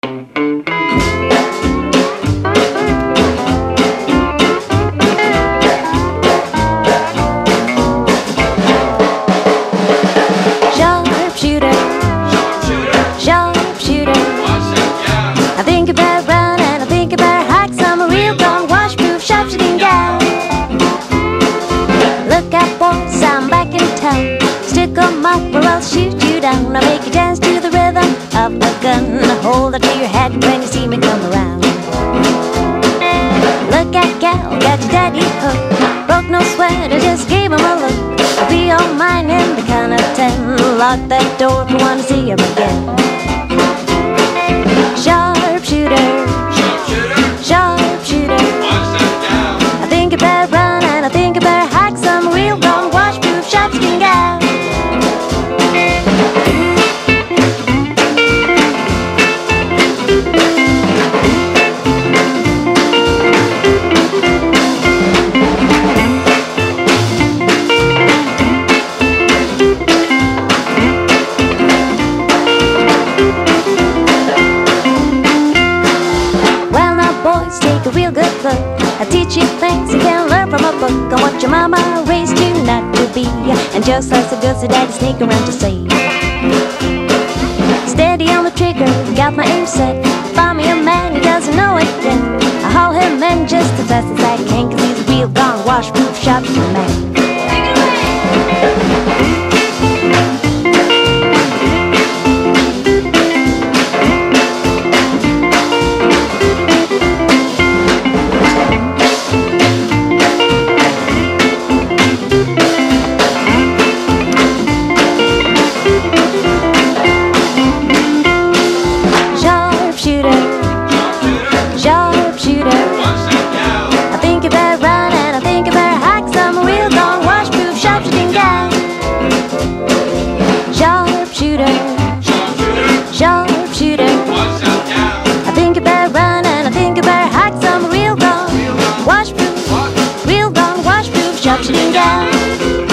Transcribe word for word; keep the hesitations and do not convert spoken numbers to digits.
Sharpshooter, sharpshooter. I think you better run and I think you better hike. I'm a real gone washproof sharpshooting gal. Look out boys, I'm back in town. Stick 'em up or I'll shoot you down. I'll make you dance to the rhythm of a gun. Hold it to your head when you see me come around. Look out gal, got your daddy hooked. Broke no sweat, I just gave him a look. I'll be all mine in the count of ten. Lock that door if you wanna see him again. Sharpshooter, sharpshooter. I think you better run and I think you better hike. Some real gone washproof sharpshooting gal. Take a real good look. I teach you things you can learn from a book on what your mama raised you not to be. And just like so good, so daddy sneak around to say, steady on the trigger, got my aim set. Find me a man who doesn't know it yet. I haul him in just as fast as I can, 'cause he's a real gone washproof sharpshooting man. Sharpshooter, I think you better run and I think you better hike. I'm a real gone washproof sharpshooting gal. Sharpshooter, sharpshooter. I think you better run and I think you better hike. I'm a real gone washproof, real gone washproof sharpshooting gal.